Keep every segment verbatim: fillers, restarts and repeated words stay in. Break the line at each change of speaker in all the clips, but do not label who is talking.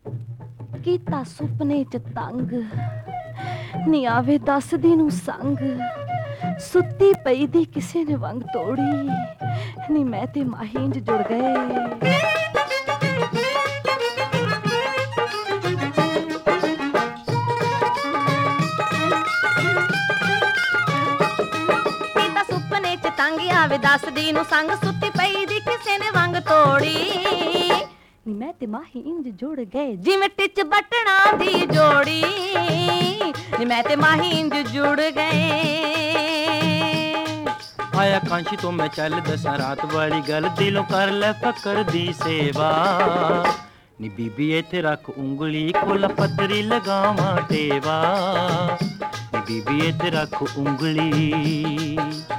ਕੀਤਾ ਸੁਪਨੇ ਚ ਤੰਗ ਨੀ ਆਵੇ ਦੱਸਦੀ ਨੂੰ ਸੰਗ ਸੁੱਤੀ ਪਈ ਦੀ ਕਿਸੇ ਨੇ ਵੰਗ ਤੋੜੀ ਨੀ ਮੈਂ ਤੇ ਮਾਹੀ ਇੰਜ ਜੁੜ ਗਏ। ਆਵੇ ਦੱਸਦੀ ਨੂੰ ਸੰਗ ਸੁੱਤੀ ਪਈ ਦੀ ਕਿਸੇ ਨੇ ਵੰਗ ਤੋੜੀ ਨੀ ਮੈਂ ਤੇ ਮਾਹੀ ਇੰਜ ਜੁੜ ਗਏ ਜਿਵੇਂ ਟਿੱਚ ਬਟਣਾ ਦੀ ਜੋੜੀ ਨੀ ਮੈਂ ਤੇ ਮਾਹੀ ਇੰਜ ਜੁੜ ਗਏ।
ਆਇਆ ਕਾਂਸ਼ੀ ਤੋਂ ਮੈਂ ਚੱਲ ਦਸਾਂ ਰਾਤ ਵਾਲੀ ਗੱਲ ਦਿਲੋਂ ਕਰ ਲੈ ਫਕਰ ਦੀ ਸੇਵਾ ਨੀ ਬੀਬੀ ਇੱਥੇ ਰੱਖ ਉਂਗਲੀ ਕੋਲ ਪੱਤਰੀ ਲਗਾਵਾਂ ਟੇਵਾ ਨੀ ਬੀਬੀ ਇੱਥੇ ਰੱਖ ਉਂਗਲੀ।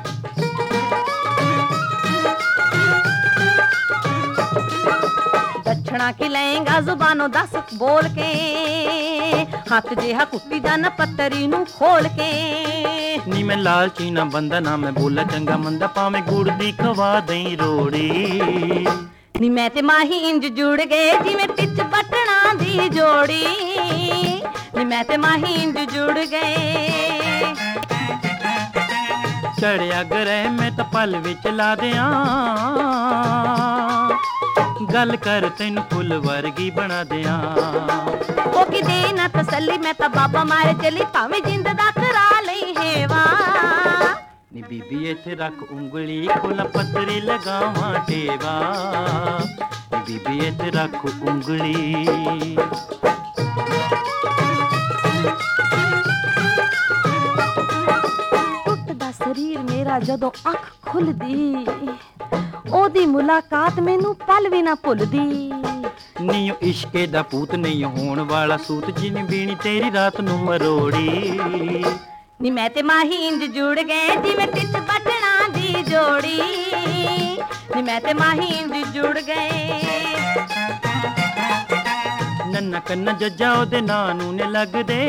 दक्षिणा की लेंगा जुबानों दस बोल के हाथ जेहा कुट्टी जाना पत्तरी नू खोल के
नी मैं लालची ना बंदा ना मैं बोला चंगा मंदा पावे गुड़ दी खवा दई रोड़ी
नी मैं ते माही इंज जुड़ गए जिवें टिच बटना दी जोड़ी नी मैं ते माही इंज जुड़ गए।
चढ़िया गरह मैं तो पल विच ला दियां गल कर तेन फुल वर्गी बना दियां
ओ कि दे ना तसल्ली मैं तो बाबा मारे चली भावें जिंद दा करा लई हेवा
नी बीबी इत्थे रख उंगली कोला पत्तरी लगावां टेवा नी बीबी इत्थे रख उंगली।
टुटदा शरीर मेरा जदों अख खुलदी ओदी मुलाकात मैनू पल भी ना भुलदी
नीओ इश्के दा पूत नहीं होण वाला सूत जिनी बीनी तेरी रात नू मरोड़ी
नी मैं ते माही इंज जुड़ गए जिवें टिच बटना दी जोड़ी नी मैं ते माही इंज जुड़ गए।
नन्ना कन्ना जज्जा ओदे नां नू ने लगदे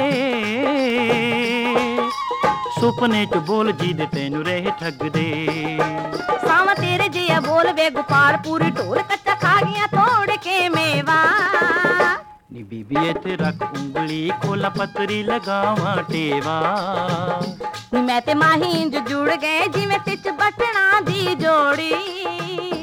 सुपने च बोल जी दे तेनू रहे ठगदे
सावा तेरे जिया बोल वे गोपाल पूरी ढोल कच्चा खा गया तोड़ के मेवा
नी बीबी इत्थे रख उंगली खोला पत्तरी लगावां टेवा
नी मैं ते माही इंज जुड़ गए जिवें टिच बटना दी जोड़ी।